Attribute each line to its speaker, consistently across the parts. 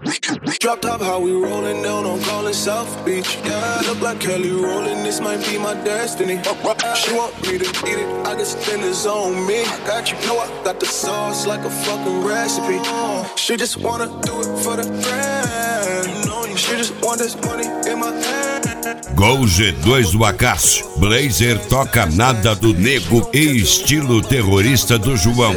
Speaker 1: Drop top, how we rollin' down on Callin' South Beach. Yeah, look like Kelly rollin', this might be my destiny. She want me to eat it, I got spinners on me. I got you, know I got the sauce like a fucking recipe. She just wanna do it for the grand. She just want this money in my hand.
Speaker 2: Gol G2 do Acácio. Blazer toca nada do Nego e estilo terrorista do João.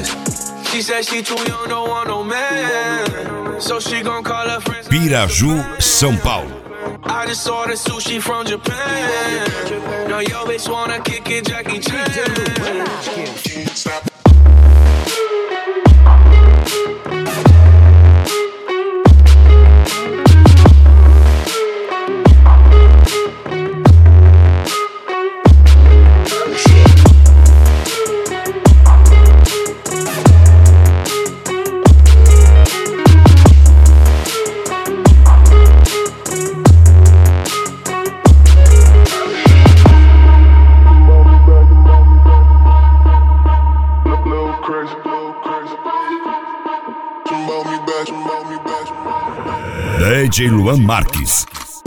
Speaker 2: Piraju, São Paulo.
Speaker 1: I just ordered sushi from Japan. No, yo bitch wanna kick it, Jackie Chan.
Speaker 2: DJ Luan Marques.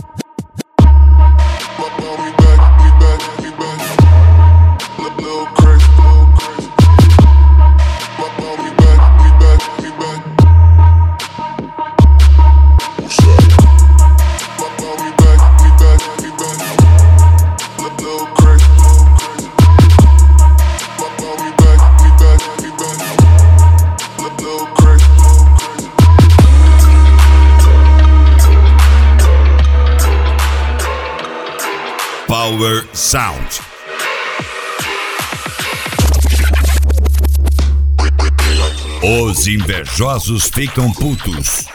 Speaker 2: Power Sound. Os invejosos ficam putos.